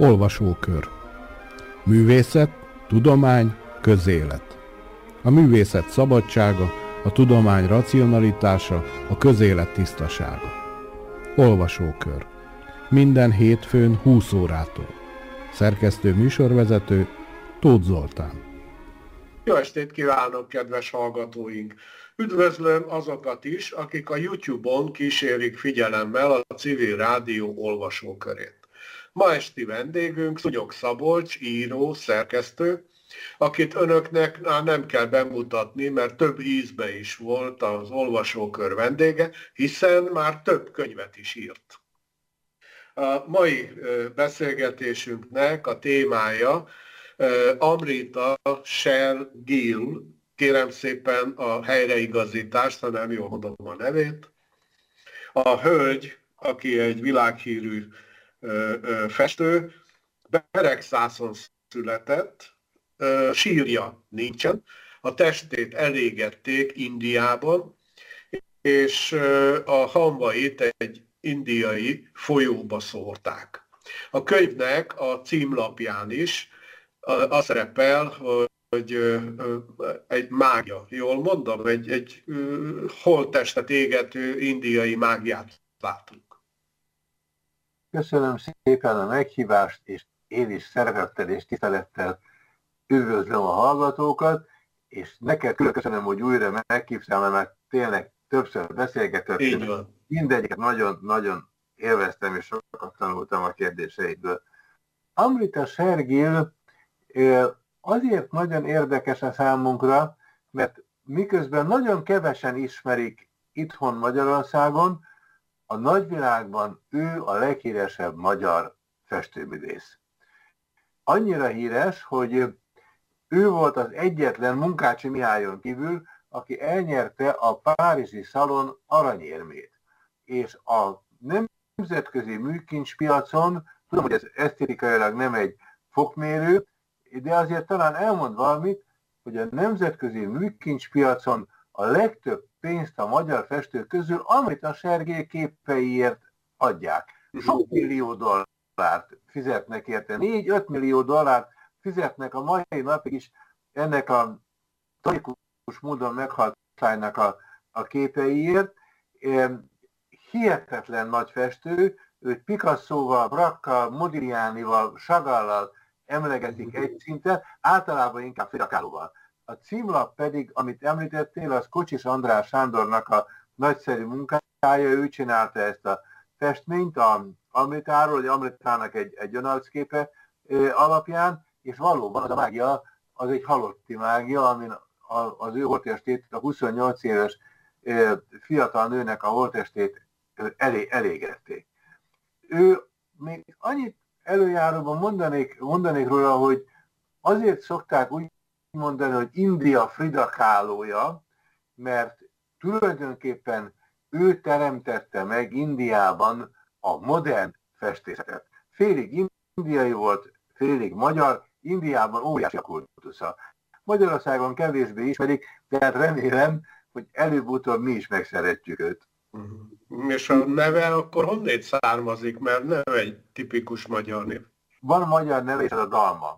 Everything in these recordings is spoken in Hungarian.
Olvasókör. Művészet, tudomány, közélet. A művészet szabadsága, a tudomány racionalitása, a közélet tisztasága. Olvasókör. Minden hétfőn 20 órától. Szerkesztő műsorvezető Tóth Zoltán. Jó estét kívánok, kedves hallgatóink! Üdvözlöm azokat is, akik a YouTube-on kísérik figyelemmel a Civil Rádió olvasókörét. Ma esti vendégünk Szúnyog Szabolcs, író, szerkesztő, akit önöknek nem kell bemutatni, mert több ízben is volt az olvasókör vendége, hiszen már több könyvet is írt. A mai beszélgetésünknek a témája Amrita Sher Gill, kérem szépen a helyreigazítást, ha nem jól mondom a nevét. A hölgy, aki egy világhírű festő, Beregszászon született, sírja nincsen, a testét elégették Indiában, és a hamvait egy indiai folyóba szórták. A könyvnek a címlapján is az szerepel, hogy egy mágia, jól mondom, egy holttestet égető indiai mágiát látunk. Köszönöm szépen a meghívást, és én is szeretettel és tisztelettel üdvözlöm a hallgatókat, és neked külön köszönöm, hogy újra meghívtál, mert tényleg többször beszélgetettünk. Mindegyiket nagyon élveztem, és sokat tanultam a kérdéseidből. Amrita Sher Gill azért nagyon érdekes a számunkra, mert miközben nagyon kevesen ismerik itthon Magyarországon, a nagyvilágban ő a leghíresebb magyar festőművész. Annyira híres, hogy ő volt az egyetlen Munkácsi Mihályon kívül, aki elnyerte a Párizsi Szalon aranyérmét. És a nemzetközi műkincspiacon, tudom, hogy ez esztétikailag nem egy fokmérő, de azért talán elmond valamit, hogy a nemzetközi műkincspiacon a legtöbb pénzt a magyar festők közül Amrita Sher Gill képeiért adják. Sok millió dollárt fizetnek érte, 4-5 millió dollárt fizetnek a mai napig is ennek a tragikus módon meghalt lánynak a képeiért. Hihetetlen nagy festő, őt Picasso-val, Braque-kal, Modiglianival, Chagall-al emlegetik egy szinten, általában inkább Frida Kahlo-val. A címlap pedig, amit említettél, az Kocsis András Sándornak a nagyszerű munkája, ő csinálta ezt a festményt Amritáról, hogy Amritának egy önarcképe alapján, és valóban az a mágia, az egy halotti mágia, amin az ő holttestét, a 28 éves fiatal nőnek a holttestét elégették. Ő még annyit előjáróban mondanék róla, hogy azért szokták úgy mondani, hogy India Frida Kahlo-ja, mert tulajdonképpen ő teremtette meg Indiában a modern festészetet. Félig indiai volt, félig magyar, Indiában óriási a kultusza. Magyarországon kevésbé ismerik, de hát remélem, hogy előbb-utóbb mi is megszeretjük őt. És a neve akkor honnét származik, mert nem egy tipikus magyar név? Van magyar neve, és ez a Dalma.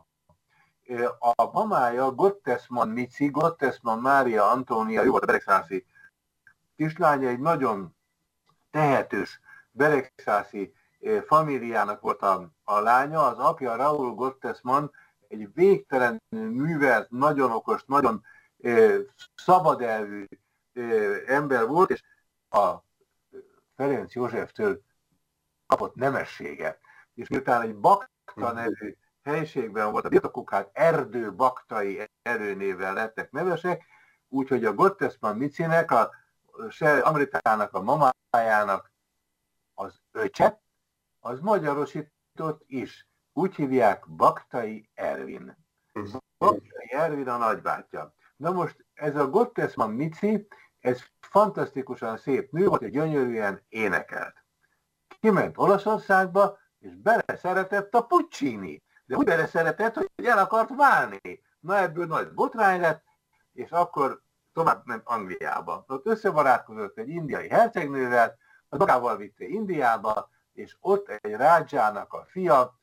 A mamája Gottesman Mici, Gottesman Mária Antónia, ő volt a beregszászi kislánya, egy nagyon tehetős beregszászi famíliának volt a lánya. Az apja Raúl Gottesman egy végtelenül művelt, nagyon okos, nagyon szabadelvű ember volt, és a Ferenc Józseftől kapott nemességet. És miután egy Bakta nevű helységben volt a birtokuk, hát Erdő Baktai erőnévvel lettek nevesek, úgyhogy a Gottesman Micinek, Amritának a mamájának az öcse, az magyarosított is. Úgy hívják Baktai Ervin. Baktai Ervin a nagybátyja. Na most ez a Gottesman Mici, ez fantasztikusan szép nő volt, és gyönyörűen énekelt. Kiment Olaszországba, és beleszeretett a Puccini. De úgy beleszeretett, hogy el akart válni. Na ebből nagy botrány lett, és akkor tovább ment Angliába. Ott összebarátkozott egy indiai hercegnővel, az magával vitte Indiába, és ott egy rádzsának a fia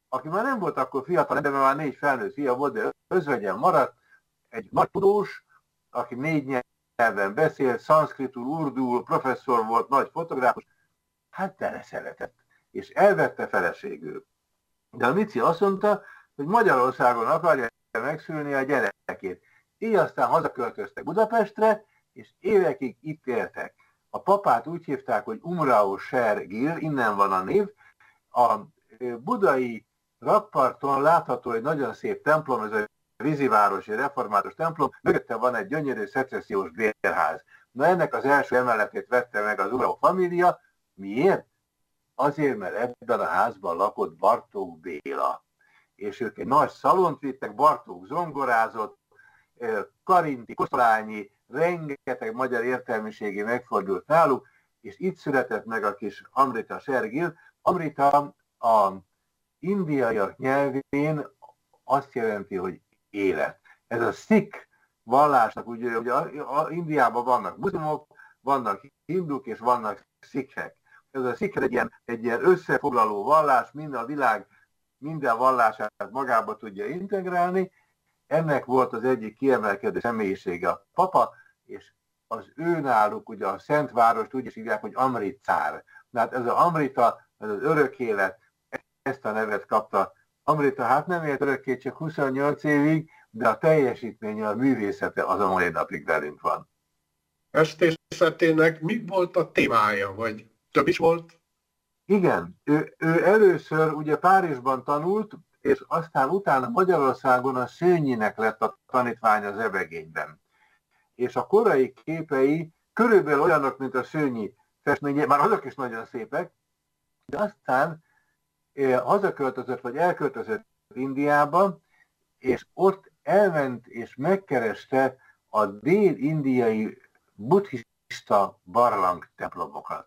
aki már nem volt akkor fiatal, de már 4 felnőtt fia volt, de özvegyen maradt, egy nagy tudós, aki 4 nyelven beszélt, szanszkritul, urdul, professzor volt, nagy fotográfus, hát beleszeretett, és elvette feleségül. De a Mici azt mondta, hogy Magyarországon akarja megszülni a gyerekét. Így aztán hazaköltöztek Budapestre, és évekig itt éltek. A papát úgy hívták, hogy Umrao Sergil, innen van a név. A budai rakparton látható egy nagyon szép templom, ez a vízivárosi református templom, mögötte van egy gyönyörű szecessziós bérház. Na ennek az első emeletét vette meg az Umrao família. Miért? Azért, mert ebben a házban lakott Bartók Béla. És ők egy nagy szalont vittek, Bartók zongorázott, Karinti, Kosztolányi, rengeteg magyar értelmiségi megfordult náluk, és itt született meg a kis Amrita Sergil. Amrita a indiaiak nyelvén azt jelenti, hogy élet. Ez a Sikh vallásnak, ugye Indiában vannak muzlimok, vannak hinduk és vannak szikhek. Ez a Sikh egy ilyen összefoglaló vallás, minden a világ minden vallását magába tudja integrálni. Ennek volt az egyik kiemelkedő személyisége a papa, és az ő náluk, ugye a Szentvárost úgy is hívják, hogy Amritszár. Hát ez az Amrita, ez az örök élet, ezt a nevet kapta. Amrita hát nem élt örökké, csak 28 évig, de a teljesítménye, a művészete az a mai napig velünk van. Festészetének mi volt a témája, vagy több is volt? Igen, ő először ugye Párizsban tanult, és aztán utána Magyarországon a Szőnyinek lett a tanítványa Zebegényben. És a korai képei körülbelül olyanok, mint a Szőnyi festménye, már azok is nagyon szépek, de aztán hazaköltözött, vagy elköltözött Indiába, és ott elment és megkereste a dél-indiai buddhista barlangtemplomokat.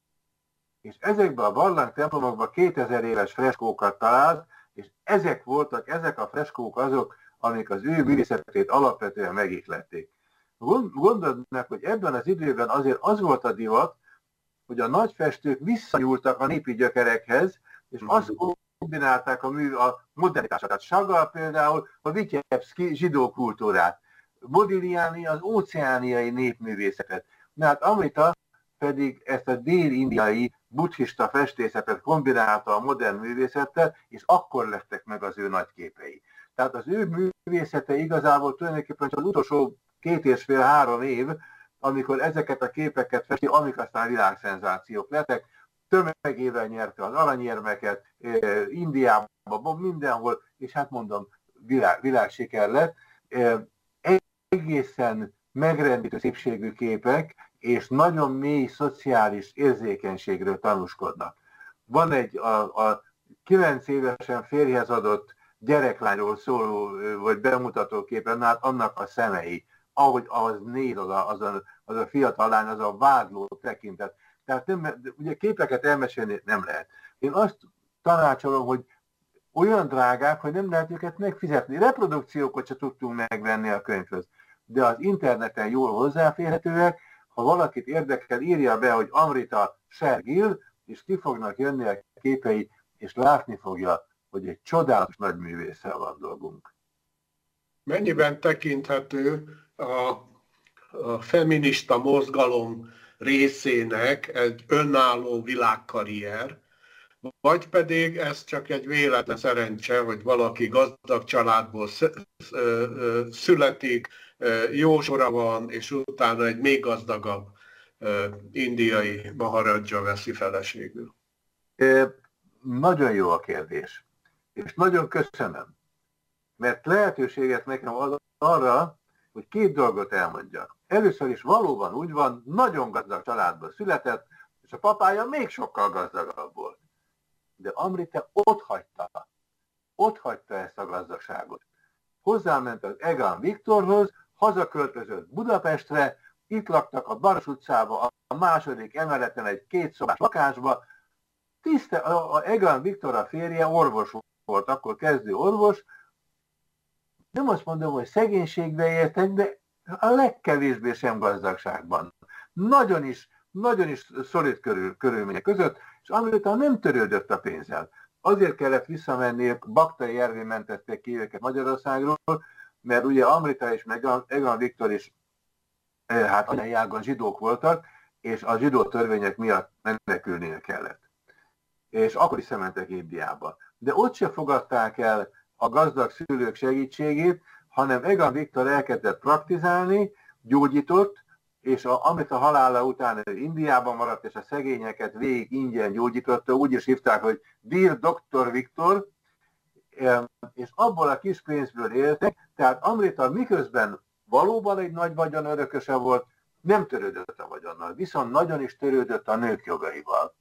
És ezekben a barlangtemplomokban 2000 éves freskókat talált, és ezek a freskók azok, amik az ő művészetét alapvetően megihlették. Gondold meg, hogy ebben az időben azért az volt a divat, hogy a nagyfestők visszanyúltak a népi gyökerekhez, és azt kombinálták a modernitását. Tehát Chagall például a Vityebszki zsidó kultúrát, Modigliani az óceániai népművészetet. Hát Amrita pedig ezt a dél-indiai buddhista festészetet kombinálta a modern művészettel, és akkor lettek meg az ő nagy képei. Tehát az ő művészete igazából tulajdonképpen csak az utolsó 2,5-3 év, amikor ezeket a képeket festi, amik aztán világszenzációk lettek, tömegével nyerte az aranyérmeket, Indiában, mindenhol, és hát mondom, világsiker lett. Egészen megrendítő szépségű képek, és nagyon mély szociális érzékenységről tanúskodnak. Van egy a 9 évesen férjhez adott gyereklányról szóló, vagy bemutató képen, hát annak a szemei, ahogy az néz az a fiatal lány, az a vádló tekintet. Tehát ugye képeket elmesélni nem lehet. Én azt tanácsolom, hogy olyan drágák, hogy nem lehet őket megfizetni. Reprodukciókat se tudtunk megvenni a könyvhöz, de az interneten jól hozzáférhetőek. Ha valakit érdekel, írja be, hogy Amrita Sergil, és ki fognak jönni a képei, és látni fogja, hogy egy csodálatos nagy művésszel van dolgunk. Mennyiben tekinthető a feminista mozgalom részének egy önálló világkarrier, vagy pedig ez csak egy véletlen szerencse, hogy valaki gazdag családból születik, jó sora van, és utána egy még gazdagabb indiai maharadja veszi feleségül? Nagyon jó a kérdés, és nagyon köszönöm, mert lehetőséget nekem ad arra, hogy 2 dolgot elmondjak. Először is valóban úgy van, nagyon gazdag családból született, és a papája még sokkal gazdagabb volt. De Amrita ott hagyta ezt a gazdagságot. Hozzáment az Egan Viktorhoz, hazaköltözött Budapestre, itt laktak a Baros utcába, a második emeleten egy 2 szobás lakásba. A Egan Viktor a férje orvos volt, akkor kezdő orvos. Nem azt mondom, hogy szegénységbe éltek, de a legkevésbé sem gazdagságban. Nagyon is szolid körülmények között, és Amrita nem törődött a pénzzel. azért kellett visszamenni, Baktai Ervin mentették ki őket Magyarországról, mert ugye Amrita és Egan Viktor is hát anyai ágon zsidók voltak, és a zsidó törvények miatt menekülnie kellett. És akkor is mentek Indiába. De ott se fogadták el a gazdag szülők segítségét, hanem Egan Viktor elkezdett praktizálni, gyógyított, és Amrita halála után Indiában maradt, és a szegényeket végig ingyen gyógyította, úgy is hívták, hogy Dear Dr. Viktor, és abból a kis pénzből éltek, tehát Amrita miközben valóban egy nagy vagyon örököse volt, nem törődött a vagyonnal, viszont nagyon is törődött a nők jogaival.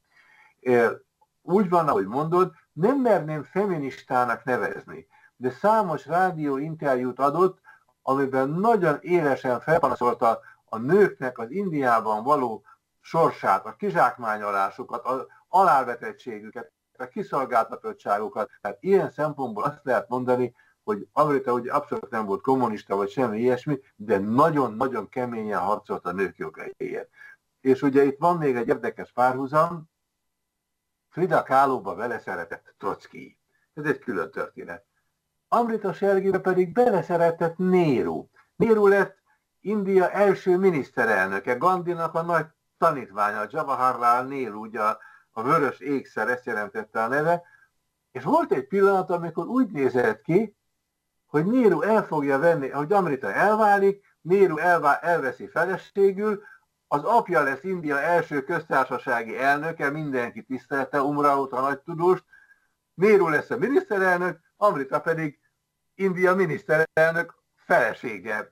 Úgy van, ahogy mondod, nem merném feministának nevezni, de számos rádióinterjút adott, amiben nagyon élesen felpanaszolta a nőknek az Indiában való sorsát, a kizsákmányolásukat, az alávetettségüket, a kiszolgáltatottságukat. Tehát ilyen szempontból azt lehet mondani, hogy Amrita ugye abszolút nem volt kommunista, vagy semmi ilyesmi, de nagyon-nagyon keményen harcolt a nők jogaiért. És ugye itt van még egy érdekes párhuzam, Frida Kahloba beleszeretett Trocki. Ez egy külön történet. Amrita Sergibe pedig beleszeretett Nehru. Nehru lett India első miniszterelnöke, Gandhinak a nagy tanítványa, Jawaharlal Nehru, ugye a vörös ékszer, ezt jelentette a neve, és volt egy pillanat, amikor úgy nézett ki, hogy Nehru el fogja venni, hogy Amrita elválik, Nehru elveszi feleségül, az apja lesz India első köztársasági elnöke, mindenki tisztelte Umraut, a nagy tudóst, Nehru lesz a miniszterelnök, Amrita pedig India miniszterelnök felesége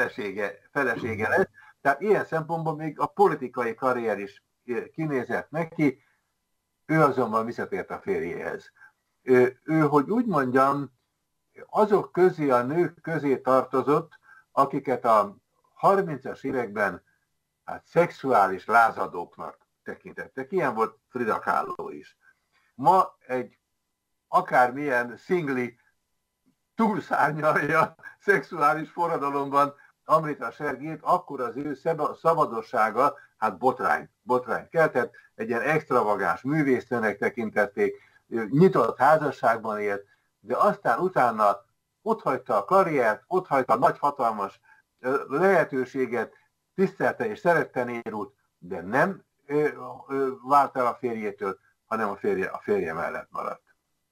lesz. Tehát ilyen szempontból még a politikai karrier is kinézett neki, ő azonban visszatért a férjéhez. Ő, hogy úgy mondjam, azok közé, a nők közé tartozott, akiket a 30-as években hát szexuális lázadóknak tekintettek. Ilyen volt Frida Kahlo is. Ma egy akármilyen szingli túlszárnyalja a szexuális forradalomban Amrita Sergit, akkor az ő szabadossága, hát botrány keltett, egy ilyen extravagáns művésznőnek tekintették, nyitott házasságban élt, de aztán utána otthagyta a karriert, otthagyta a nagy hatalmas lehetőséget, tisztelte és szerette Nehrut, de nem vált el a férjétől, hanem a férje mellett maradt.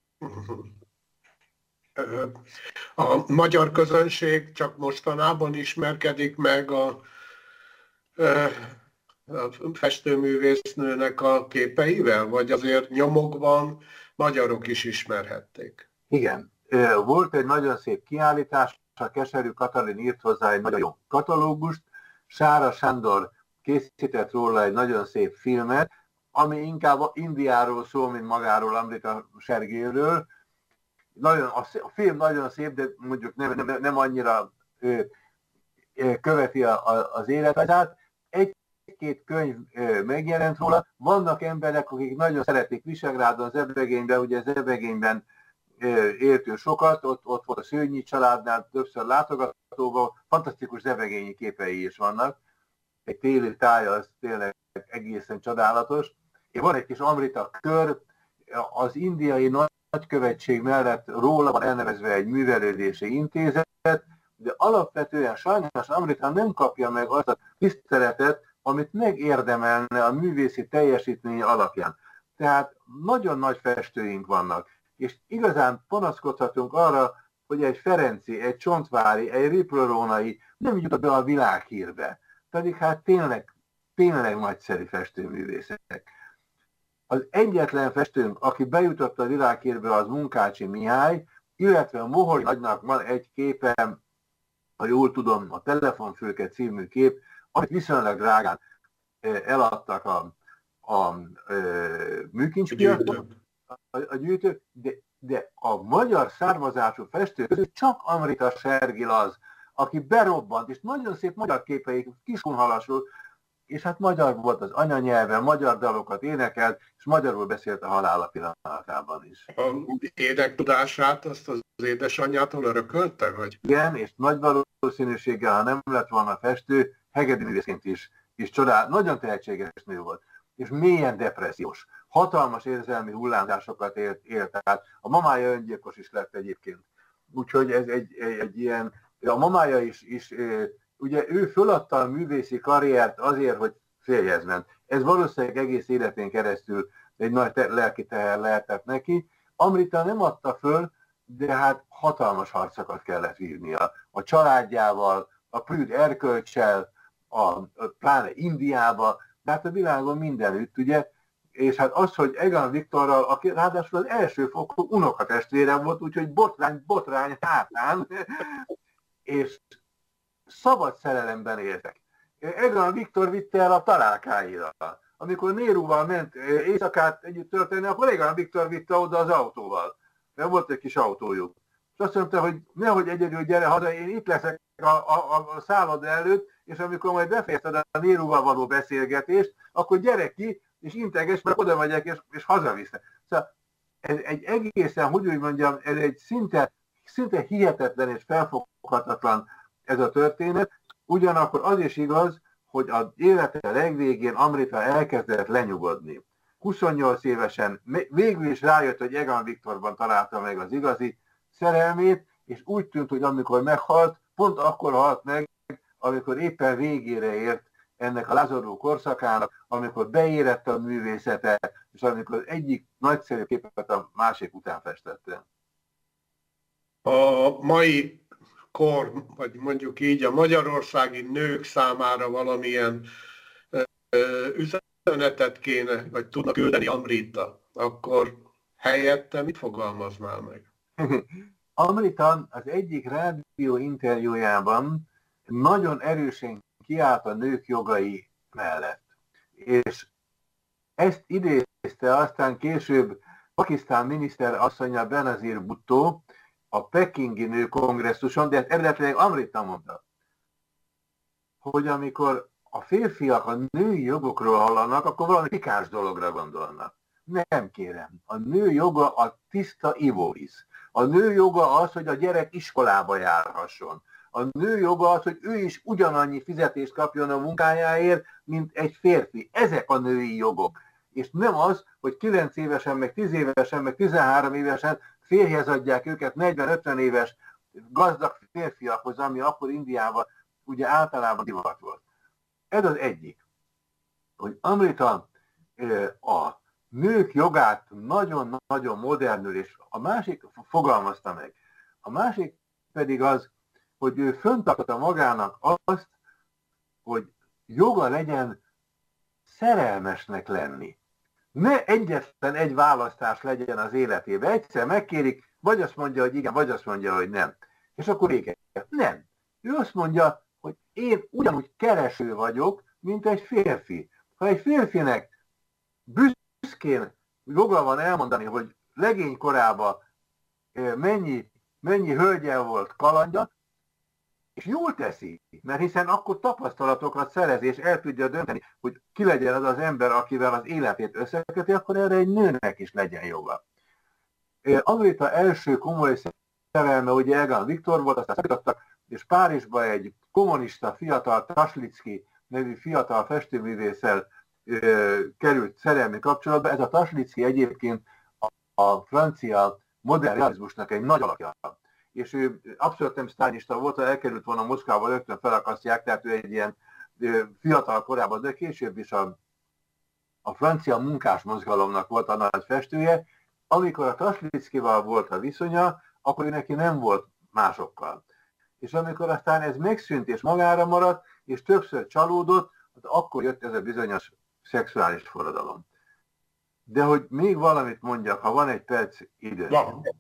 A magyar közönség csak mostanában ismerkedik meg a festőművésznőnek a képeivel, vagy azért nyomokban magyarok is ismerhették? Igen. Volt egy nagyon szép kiállítás, a Keserű Katalin írt hozzá egy nagyon jó katalógust, Sára Sándor készített róla egy nagyon szép filmet, ami inkább Indiáról szól, mint magáról, Amrita Sergéről. A film nagyon szép, de mondjuk nem annyira követi az életet. Egy-két könyv megjelent róla. Vannak emberek, akik nagyon szeretik Visegrádon, Zebregényben, ugye Zebregényben élt ő sokat, ott volt a Szőnyi családnál, többször látogatóval, fantasztikus zebregényi képei is vannak. Egy téli tája, az tényleg egészen csodálatos. És van egy kis Amrita kör, az indiai nagykövetség mellett róla van elnevezve egy művelődési intézet, de alapvetően sajnos Amrita nem kapja meg azt a tiszteletet, amit megérdemelne a művészi teljesítmény alapján. Tehát nagyon nagy festőink vannak, és igazán panaszkodhatunk arra, hogy egy Ferenci, egy Csontvári, egy Ripple-Rónai nem jut be a világhírbe. Pedig hát tényleg nagyszerű festőművészek. Az egyetlen festőnk, aki bejutott a világhírbe, az Munkácsi Mihály, illetve Moholi Nagynak van egy képem, ha jól tudom, a Telefonfülke című kép, amit viszonylag drágán eladtak a műkincspiacon, a gyűjtők, de a magyar származású festő közül csak Amrita Sergil az, aki berobbant, és nagyon szép magyar képeik, Kiskunhalasról, és hát magyar volt az anyanyelve, magyar dalokat énekelt, és magyarul beszélt a halála pillanatában is. A énektudását azt az édesanyjától örökölte, vagy? Igen, és nagy valószínűséggel, ha nem lett volna festő, hegedűművészként is csodál, nagyon tehetséges nő volt, és mélyen depressziós. hatalmas érzelmi hullámzásokat élt át. A mamája öngyilkos is lett egyébként. Úgyhogy ez egy ilyen, a mamája is ugye ő föladta a művészi karriert azért, hogy férjhez ment. Ez valószínűleg egész életén keresztül egy nagy lelki teher lehetett neki. Amrita nem adta föl, de hát hatalmas harcokat kellett vívnia. A családjával, a prűd erkölccsel, pláne Indiába, de hát a világon mindenütt, ugye, és hát az, hogy Egan Viktorral, aki ráadásul az elsőfokú unokatestvére volt, úgyhogy botrány hátán, és szabad szerelemben éltek. Egan Viktor vitte el a találkáira. Amikor Nehruval ment éjszakát együtt tölteni, akkor Egan Viktor vitte oda az autóval. Mert volt egy kis autójuk. És azt mondta, hogy nehogy egyedül gyere haza, én itt leszek a szálloda előtt, és amikor majd befejezted a Nehruval való beszélgetést, akkor gyere ki, és integes, mert oda megyek, és hazavisznek. Szóval ez egy egészen, hogy úgy mondjam, ez egy szinte hihetetlen és felfoghatatlan ez a történet. Ugyanakkor az is igaz, hogy az élete legvégén Amrita elkezdett lenyugodni. 28 évesen végül is rájött, hogy Egan Viktorban találta meg az igazi szerelmét, és úgy tűnt, hogy amikor meghalt, pont akkor halt meg, amikor éppen végére ért ennek a lázadó korszakának, amikor beérett a művészete, és amikor egyik nagyszerű képet a másik után festette. A mai kor, vagy mondjuk így a magyarországi nők számára valamilyen üzenetet kéne, vagy tudnak küldeni Amrita, akkor helyette mit fogalmaznál meg? Amrita az egyik rádió interjújában nagyon erősen kiállt a nők jogai mellett. És ezt idézte aztán később Pakisztán miniszter asszonya Benazir Bhutto a pekingi nőkongresszuson, de ezt eredetileg Amrita mondta, hogy amikor a férfiak a női jogokról hallanak, akkor valami pikáns dologra gondolnak. Nem kérem, a nő joga a tiszta ivóvíz. A nő joga az, hogy a gyerek iskolába járhasson. A nő joga az, hogy ő is ugyanannyi fizetést kapjon a munkájáért, mint egy férfi. Ezek a női jogok. És nem az, hogy 9 évesen, meg 10 évesen, meg 13 évesen férjhez adják őket 40-50 éves gazdag férfiakhoz, ami akkor Indiában ugye általában divat volt. Ez az egyik, hogy Amrita a nők jogát nagyon-nagyon modernül, és a másik fogalmazta meg. A másik pedig az, hogy ő föntartotta magának azt, hogy joga legyen szerelmesnek lenni. Ne egyetlen egy választás legyen az életében. Egyszer megkérik, vagy azt mondja, hogy igen, vagy azt mondja, hogy nem. És akkor vége. Nem. Ő azt mondja, hogy én ugyanúgy kereső vagyok, mint egy férfi. Ha egy férfinek büszkén joga van elmondani, hogy legény korában mennyi hölgyel volt kalandja, és jól teszi, mert hiszen akkor tapasztalatokat szerez, és el tudja dönteni, hogy ki legyen az az ember, akivel az életét összeköti, akkor erre egy nőnek is legyen joga. Amrita első komoly szerelme ugye Egan Viktor volt, aztán szakítottak, és Párizsba egy kommunista fiatal, Taslicki nevű fiatal festőművésszel került szerelmi kapcsolatba. Ez a Taslicki egyébként a francia modern realizmusnak egy nagy alakja. És ő abszolút nem sztálinista volt, ha elkerült volna Moszkvába, rögtön felakasztják, tehát ő egy ilyen fiatal korában, de később is a francia munkásmozgalomnak volt a nagy festője. Amikor a Taslickival volt a viszonya, akkor ő neki nem volt másokkal. És amikor aztán ez megszűnt és magára maradt, és többször csalódott, akkor jött ez a bizonyos szexuális forradalom. De hogy még valamit mondjak, ha van egy perc idő.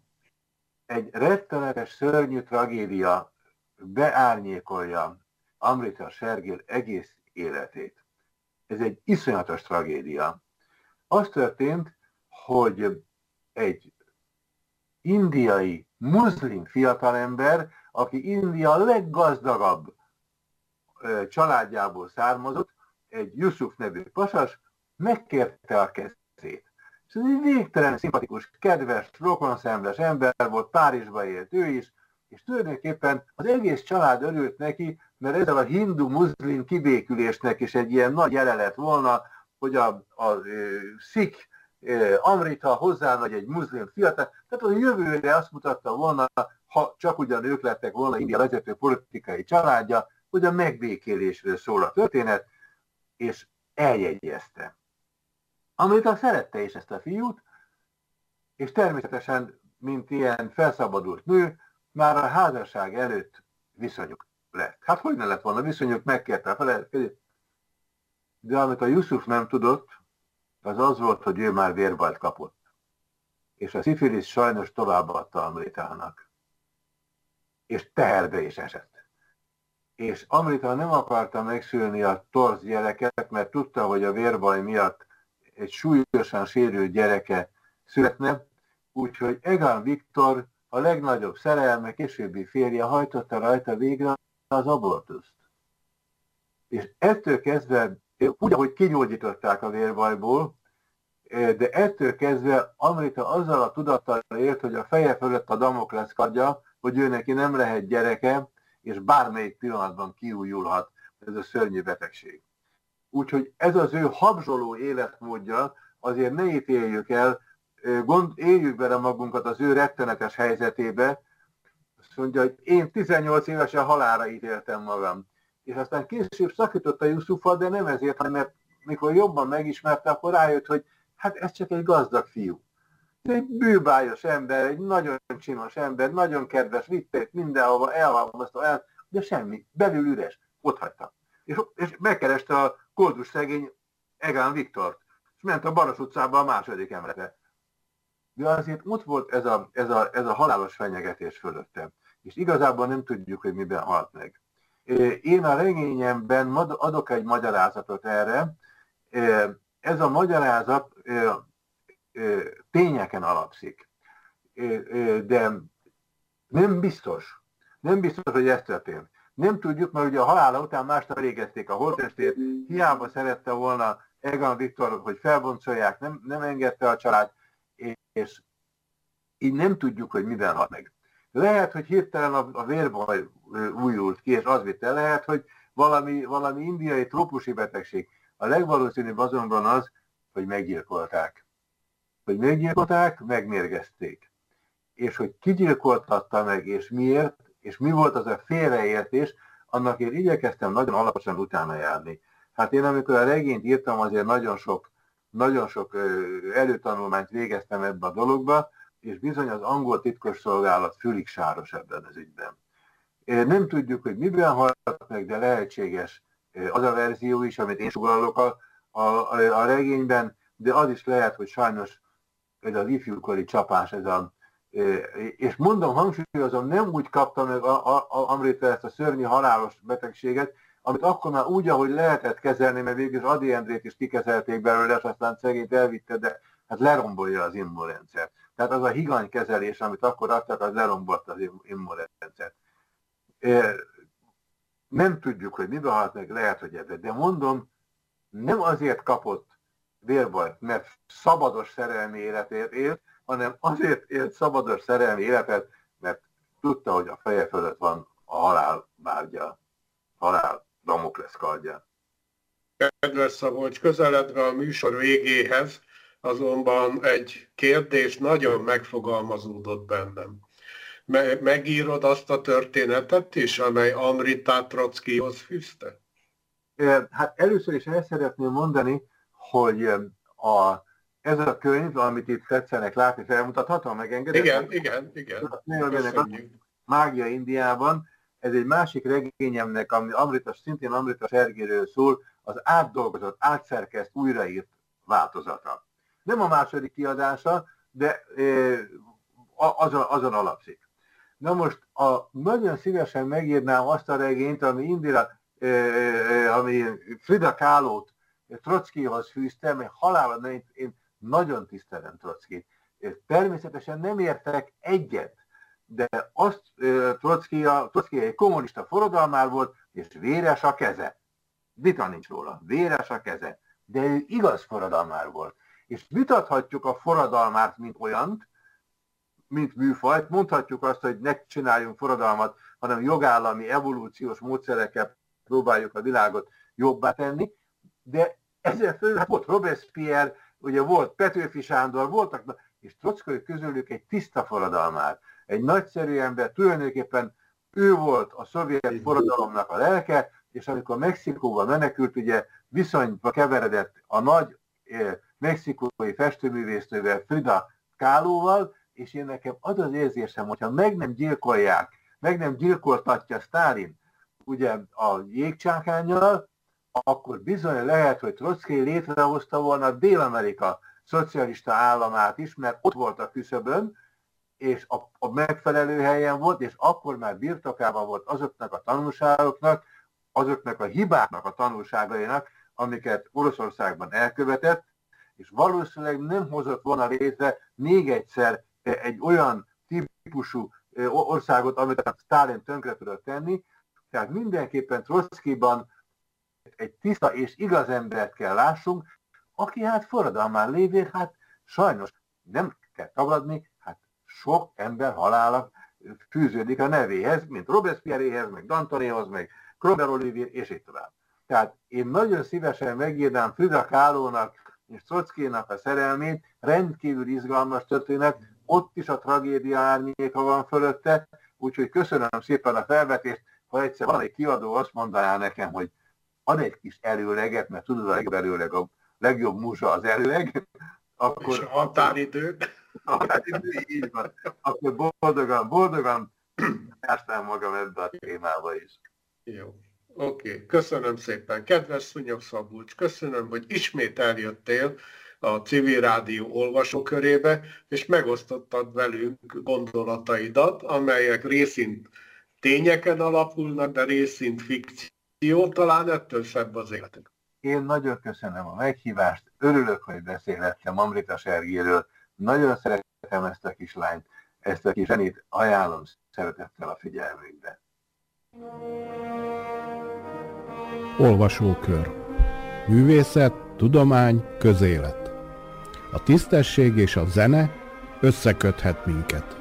Egy rettenetes, szörnyű tragédia beárnyékolja Amrita Shergill egész életét. Ez egy iszonyatos tragédia. Az történt, hogy egy indiai muszlim fiatalember, aki India leggazdagabb családjából származott, egy Yusuf nevű pasas, megkérte a kezét. És ez egy végtelen szimpatikus, kedves, rokonszenves ember volt, Párizsba élt ő is, és tulajdonképpen az egész család örült neki, mert ezzel a hindu-muszlim kibékülésnek is egy ilyen nagy jele lett volna, hogy a szik Amrita hozzámegy egy muszlim fiatal, tehát a jövőre azt mutatta volna, ha csak ugyan ők lettek volna India vezető politikai családja, hogy a megbékélésről szól a történet, és eljegyezte. Amrita szerette is ezt a fiút, és természetesen, mint ilyen felszabadult nő, már a házasság előtt viszonyuk lett. Hát hogy ne lett volna viszonyuk, megkérte a feledkezést. De amit a Yusuf nem tudott, az az volt, hogy ő már vérbajt kapott. És a szifilisz sajnos továbbadta Amritának. És teherbe is esett. És Amrita nem akarta megszülni a torz gyereket, mert tudta, hogy a vérbaj miatt egy súlyosan sérült gyereke születne, úgyhogy Egan Viktor, a legnagyobb szerelme, későbbi férje hajtotta rajta végre az abortuszt. És ettől kezdve, úgy, ahogy kigyógyították a vérbajból, de ettől kezdve Amrita azzal a tudattal élt, hogy a feje fölött a Damoklesz kardja, hogy ő neki nem lehet gyereke, és bármelyik pillanatban kiújulhat ez a szörnyű betegség. Úgyhogy ez az ő habzsoló életmódja, azért ne ítéljük el, éljük bele magunkat az ő rettenetes helyzetébe. Azt mondja, hogy én 18 évesen halálra ítéltem magam. És aztán később szakított a Yusuffal, de nem ezért, hanem mert mikor jobban megismerte, akkor rájött, hogy hát ez csak egy gazdag fiú. Egy bűbájos ember, egy nagyon csinos ember, nagyon kedves, vitt mindenhova, elhalmazta el, de semmi, belül üres, ott hagyta. És megkereste a koldus szegény Egan Viktort, és ment a Baros utcába a második emeletre. De azért ott volt ez a halálos fenyegetés fölöttem, és igazából nem tudjuk, hogy miben halt meg. Én a regényemben adok egy magyarázatot erre. Ez a magyarázat tényeken alapszik. De nem biztos, hogy ez történt. Nem tudjuk, mert ugye a halála után másnap végezték a holttestét, hiába szerette volna Egan Viktor, hogy felboncolják, nem engedte a család, és így nem tudjuk, hogy miben halt meg. Lehet, hogy hirtelen a vérbaj újult ki, és az vitte. Lehet, hogy valami indiai trópusi betegség. A legvalószínűbb azonban az, hogy meggyilkolták. Megmérgezték. És hogy ki gyilkoltatta meg, és miért, és mi volt az a félreértés, annak én igyekeztem nagyon alaposan utána járni. Hát én amikor a regényt írtam, azért nagyon sok előtanulmányt végeztem ebbe a dologba, és bizony az angol titkosszolgálat fülig sáros ebben az ügyben. Nem tudjuk, hogy miben halt meg, de lehetséges az a verzió is, amit én sugallok a regényben, de az is lehet, hogy sajnos ez az ifjúkori csapás, és mondom, hangsúlyozom, nem úgy kapta meg Amrita ezt a szörnyű halálos betegséget, amit akkor már úgy, ahogy lehetett kezelni, mert végül Ady Endrét is kikezelték belőle, és aztán szegényt elvitte, de hát lerombolja az immunrendszert. Tehát az a higanykezelés, amit akkor adtak, az lerombolta az immunrendszert. Nem tudjuk, hogy miben halt meg, lehet, hogy ebben. De mondom, nem azért kapott vérbajt, mert szabados szerelmi életet élt, hanem azért élt szabados szerelmi életet, mert tudta, hogy a feje fölött van a halál bárgya, halál Damoklesz kardja. Kedves Szabolcs, közeledve a műsor végéhez, azonban egy kérdés nagyon megfogalmazódott bennem. Megírod azt a történetet is, amely Amritát Trockihoz fűzte? Hát először is el szeretném mondani, hogy ez a könyv, amit itt tetszenek látni, felmutathatom, megengedett? Igen. Mágia Indiában. Ez egy másik regényemnek, ami szintén Amrita Sergéről szól, az átdolgozott, átszerkezt, újraírt változata. Nem a második kiadása, de azon alapszik. Na most nagyon szívesen megírnám azt a regényt, ami Frida Kahlót Trockihoz fűzte, mert halálban én nagyon tisztelem Trockit. Természetesen nem értek egyet, de azt Trocki egy kommunista forradalmár volt, és véres a keze. Vita nincs róla, véres a keze. De ő igaz forradalmár volt. És vitathatjuk a forradalmárt, mint olyant, mint műfajt, mondhatjuk azt, hogy ne csináljunk forradalmat, hanem jogállami, evolúciós módszerekkel próbáljuk a világot jobbá tenni, de ezzel fölül volt Robespierre, ugye volt Petőfi Sándor, voltak, és Troczki közülük egy tiszta forradalmár, egy nagyszerű ember, tulajdonképpen ő volt a szovjet forradalomnak a lelke, és amikor Mexikóba menekült, ugye viszonyba keveredett a nagy mexikói festőművésznővel, Frida Kahloval, és én nekem az az érzésem, hogyha meg nem gyilkolják, meg nem gyilkoltatja Sztálin ugye a jégcsákánnyal, akkor bizony lehet, hogy Troczki létrehozta volna Dél-Amerika szocialista államát is, mert ott volt a küszöbön, és a megfelelő helyen volt, és akkor már birtokában volt azoknak a tanulságoknak, azoknak a hibáknak a tanulságainak, amiket Oroszországban elkövetett, és valószínűleg nem hozott volna létre még egyszer egy olyan típusú országot, amit a Sztálin tönkre tudott tenni. Tehát mindenképpen Troczkiban egy tiszta és igaz embert kell lássunk, aki hát forradalmán lévén, hát sajnos nem kell tagadni, hát sok ember halála fűződik a nevéhez, mint Robespierréhez, meg Dantonéhoz, meg Robert Olivier, és így tovább. Tehát én nagyon szívesen megírnám Frida Kahlónak és Troczkinak a szerelmét, rendkívül izgalmas történet, ott is a tragédia árnyéka van fölötte, úgyhogy köszönöm szépen a felvetést, ha egyszer van egy kiadó, azt mondaná nekem, hogy ad egy kis előleget, mert tudod, a legjobb előleg, a legjobb múzsa az előleg, akkor... És a határidő. A határidő, így van. Akkor boldogan jártam magam ebbe a témába is. Jó. Oké, köszönöm szépen. Kedves Szúnyog Szabolcs, köszönöm, hogy ismét eljöttél a Civil Rádió olvasókörébe, és megosztottad velünk gondolataidat, amelyek részint tényeken alapulnak, de részint fikció, talán ettől szebb az életünk. Én nagyon köszönöm a meghívást, örülök, hogy beszélhettem Amrita Sergéről, nagyon szeretem ezt a kislányt, ezt a kis zsenit, ajánlom szeretettel a figyelmükbe. Olvasókör. Művészet, tudomány, közélet. A tisztesség és a zene összeköthet minket.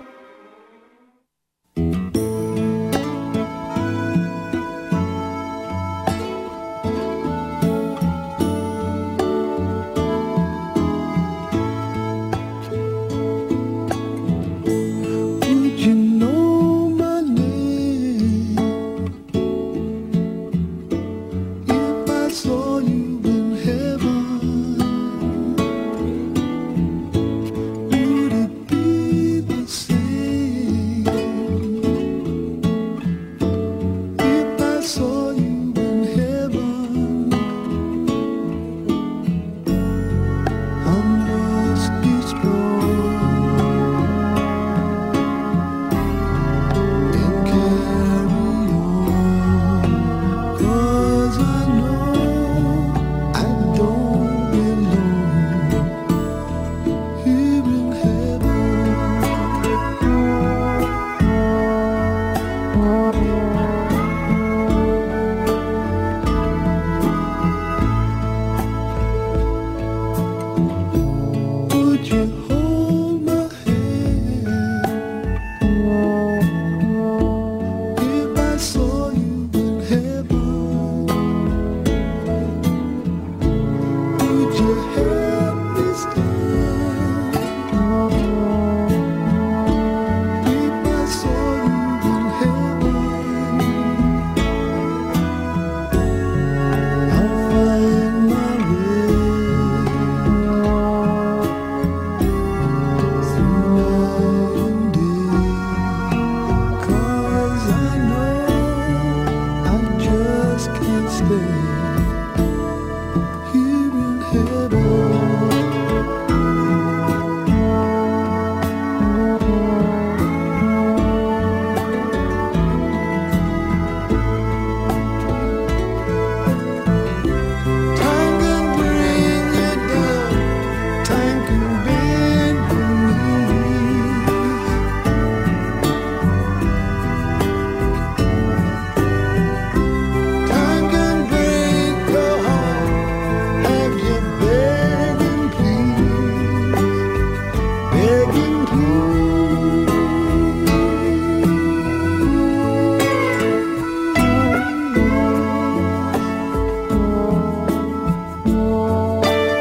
begging please.